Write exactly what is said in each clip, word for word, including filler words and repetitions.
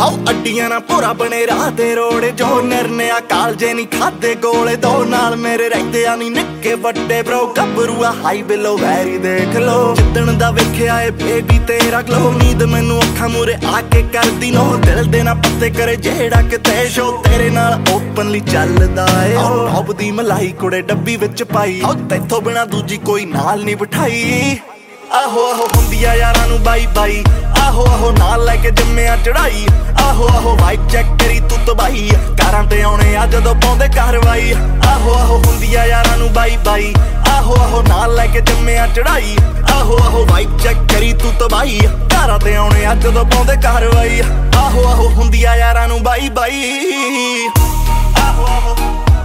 how ਅੱਡੀਆਂ ਨਾ ਭੋਰਾ ਬਣੇ ਰਾਹ ਤੇ ਰੋੜੇ ਜੋ ਨਿਰਨਿਆ ਕਾਲਜੇ ਨਹੀਂ ਖਾਦੇ ਗੋਲੇ ਦੋ ਨਾਲ ਮੇਰੇ ਰਹਿੰਦੇ ਆ ਨਹੀਂ ਨਿੱਕੇ ਵੱਡੇ ਬ్రో ਗੱਭਰੂਆ ਹਾਈ ਬਿਲੋ ਵੈਰੀ ਦੇਖ ਲੋ ਜਿੱਦਣ ਦਾ ਵੇਖਿਆ ਏ ਬੇਬੀ ਤੇਰਾ ਗਲੋ ਨੀਂਦ ਮੈਨੂੰ ਅੱਖਾਂ ਮੂਰੇ ਆ ਕੇ ਕਰਦੀ ਨੋ ਦਿਲ ਦੇ ਨਾ ਪੱਤੇ ਕਰੇ ਜਿਹੜਾ ਕਿਤੇ ਸ਼ੋ ਤੇਰੇ ਨਾਲ ਓਪਨਲੀ ਚੱਲਦਾ ਏ ਉਹ ਦੀ ਮਲਾਈ ਕੁੜੇ ਡੱਬੀ ਵਿੱਚ ਪਾਈ ਤੈਥੋਂ ਬਿਨਾ ਦੂਜੀ ਕੋਈ ਨਾਲ ਨਹੀਂ ਬਿਠਾਈ ਆਹੋ ਆਹੋ ਹੁੰਦੀ ਆ ਯਾਰਾਂ ਨੂੰ ਬਾਈ ਬਾਈ ਆਹੋ ਆਹੋ ਨਾਲ ਲੈ ਕੇ ਜੰਮਿਆ ਚੜਾਈ ਆਹੋ ਆਹੋ ਵਾਈਬ ਚੈੱਕ ਕਰੀ ਤੂੰ ਤਬਾਈ ਕਾਰਾਂ ਤੇ ਆਉਣੇ ਆ ਜਦੋਂ ਪਾਉਂਦੇ ਕਾਰਵਾਈ ਆਹੋ ਆਹੋ ਹੁੰਦੀ ਆ ਯਾਰਾਂ ਨੂੰ ਬਾਈ ਬਾਈ ਆਹੋ ਆਹੋ ਨਾਲ ਲੈ ਕੇ ਜੰਮਿਆ ਚੜਾਈ ਆਹੋ ਆਹੋ ਵਾਈਬ ਚੈੱਕ ਕਰੀ ਤੂੰ ਤਬਾਈ ਕਾਰਾਂ ਤੇ ਆਉਣੇ ਆ ਜਦੋਂ ਪਾਉਂਦੇ ਕਾਰਵਾਈ ਆਹੋ ਆਹੋ ਹੁੰਦੀ ਆ ਯਾਰਾਂ ਨੂੰ ਬਾਈ ਬਾਈ ਆਹੋ ਆਹੋ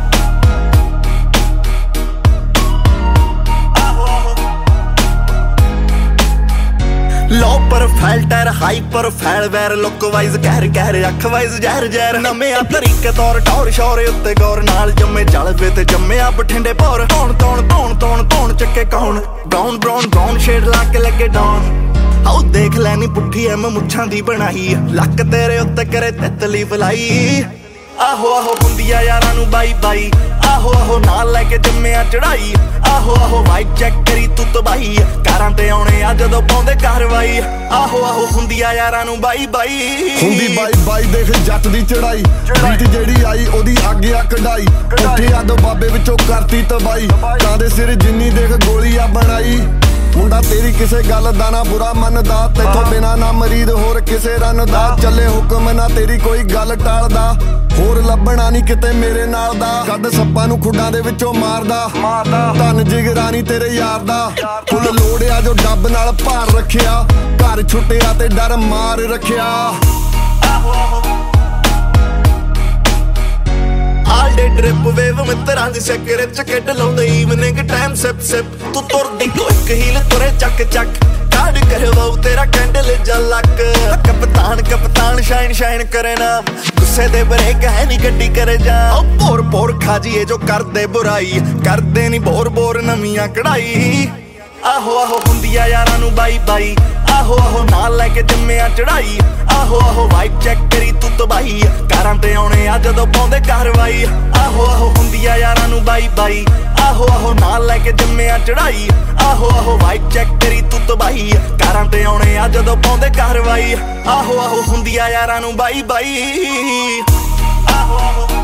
low profile tyre high profile ਵੈਰ ਲੁੱਕ ਵਾਈਜ਼ ਕਹਿਰ ਕਹਿਰ ਅੱਖ ਵਾਈਜ਼ ਜ਼ਹਿਰ ਜ਼ਹਿਰ ਨਵੇਂ ਤਰੀਕੇ ਤੌਰ ਟੌਰ ਸ਼ੌਰੇ ਉੱਤੇ ਗੌਰ ਨਾਲ ਜੰਮੇ ਜਲਵੇ ਤੇ ਜੰਮਿਆ ਬਠਿੰਡੇ ਭੌਰ ਧੌਣ ਧੌਣ ਧੌਣ ਧੌਣ ਧੌਣ ਚੱਕੇ ਕੌਣ ਬਰਾਊਨ ਬਰਾਊਨ ਬਰਾਊਨ ਸ਼ੇਡ ਲਾ ਕੇ ਲੱਗੇ ਡਾਉਨ ਆਉ ਦੇਖ ਲੈਣੀ ਪੁੱਠੀ ਐ ਮੈਂ ਮੁੱਛਾਂ ਦੀ ਬਣਾਈ ਲੱਕ ਤੇਰੇ ਉੱਤੇ ਕਰੇ ਤਿਤਲੀ ਬੁਲਾਈ ਆਹੋ ਆਹੋ ਹੁੰਦੀ ਆ ਯਾਰਾਂ ਨੂੰ ਬਾਈ ਬਾਈ ਆਹੋ ਆਹੋ ਨਾਲ ਲੈ ਕੇ ਜੰਮਿਆ ਚੜਾਈ ਆਹੋ ਆਹੋ ਵਾਈਬ ਚੈੱਕ ਕਰੀ ਤੂੰ ਤਬਾਈ ਕਾਰਾਂ ਤੇ ਆਉਣੇ ਆ ਜਦੋਂ ਪਾਉਂਦੇ ਕਾਰਵਾਈ ਆਹੋ ਆਹੋ ਹੁੰਦੀ ਆ ਯਾਰਾਂ ਨੂੰ ਬਾਈ ਬਾਈ ਹੁੰਦੀ ਬਾਈ ਬਾਈ ਦੇਖ ਜੱਟ ਦੀ ਚੜਾਈ ਬੀਤ ਜਿਹੜੀ ਆਈ ਉਹਦੀ ਅੱਗੇ ਆ ਕਢਾਈ ਉੱਠੇ ਆ ਦੋ ਬਾਬੇ ਵਿੱਚੋਂ ਕਰਤੀ ਤਬਾਈ ਕਾਂ ਦੇ ਸਿਰ ਜਿੰਨੀ ਦੇਖ ਗੋਲੀ ਆ ਬਣਾਈ ਮੁੰਡਾ ਤੇਰੀ ਕਿਸੇ ਗੱਲ ਦਾ ਨਾ ਬੁਰਾ ਮੰਨਦਾ ਤੇਥੋਂ ਬਿਨਾ ਨਾ ਮਰੀਦ ਹੋਰ ਕਿਸੇ ਰਨ ਦਾ ਚੱਲੇ ਹੁਕਮ ਨਾ ਤੇਰੀ ਕੋਈ ਗੱਲ ਟਾਲਦਾ ਹੋਰ ਲੱਭਣਾ ਨਹੀਂ ਕਿਤੇ ਮੇਰੇ ਨਾਲ ਦਾ ਕੱਢ ਸੱਪਾਂ ਨੂੰ ਖੁੱਡਾਂ ਦੇ ਵਿੱਚੋਂ ਮਾਰਦਾ ਧੰਨ ਜਿਗਰਾਨੀ ਤੇਰੇ ਯਾਰ ਦਾ ਫੁੱਲ ਲੋੜਿਆ ਜੋ ਡੱਬ ਨਾਲ ਭਾਰ ਰੱਖਿਆ ਘਰ ਛੁੱਟਿਆ ਤੇ ਡਰ ਮਾਰ ਰੱਖਿਆ ਆਲ ਡੇ ਟ੍ਰਿਪ ਵੇਵ ਮਿੱਤਰਾਂ ਦੀ ਸਿਕਰ ਚ ਕੱਢ ਲਾਉਂਦੇ ਈਵਨਿੰਗ ਟਾਈਮ ਸਿਪ ਸਿਪ ਤੂੰ ਤੁਰਦੀ ਕੋਈ ਹੀਲ ਤੁਰੇ ਚੱਕ ਚੱਕ ਕਾੜ ਕਰਵਾਉ ਤੇਰਾ ਕੈਂਡਲ ਜਲਕ ਕਪਤਾਨ ਕਪਤਾਨ ਸ਼ਾਈਨ ਸ਼ਾਈਨ ਕਰੇ ਨਾ ਗੁੱਸੇ ਦੇ ਬ੍ਰੇਕ ਹੈ ਨੀ ਗੱਡੀ ਕਰੇ ਜਾ ਭੋਰ ਭੋਰ ਖਾਜੀਏ ਜੋ ਕਰਦੇ ਬੁਰਾਈ ਕਰਦੇ ਨੀ ਬੋਰ ਬੋਰ ਨਵੀਆਂ ਕਢਾਈ ਆਹੋ ਆਹੋ ਹੁੰਦੀ ਆ ਯਾਰਾਂ ਨੂੰ ਬਾਈ ਬਾਈ ਆਹੋ ਆਹੋ ਨਾਲ ਲੈ ਕੇ ਜੰਮਿਆ ਚੜਾਈ ਆਹੋ ਆਹੋ ਵਾਈਬ ਚੈੱਕ ਕਰੀ ਤੂੰ ਤਬਾਈ ਕਾਰਾਂ ਤੇ ਆਉਣੇ ਆ ਜਦੋਂ ਪਾਉਂਦੇ ਕਾਰਵਾਈ ਆਹੋ ਆਹੋ ਹੁੰਦੀ ਆ ਯਾਰਾਂ ਨੂੰ ਬਾਈ ਬਾਈ ਆਹੋ ਆਹੋ ਨਾਲ ਲੈ ਕੇ ਜੰਮਿਆ ਚੜਾਈ ਆਹੋ ਆਹੋ ਵਾਈਬ ਚੈੱਕ ਕਰੀ ਤੂੰ ਤਬਾਈ ਕਾਰਾਂ ਤੇ ਆਉਣੇ ਆ ਜਦੋਂ ਪਾਉਂਦੇ ਕਾਰਵਾਈ ਆਹੋ ਆਹੋ ਹੁੰਦੀ ਆ ਯਾਰਾਂ ਨੂੰ ਬਾਈ ਬਾਈ ਆਹੋ ਆਹੋ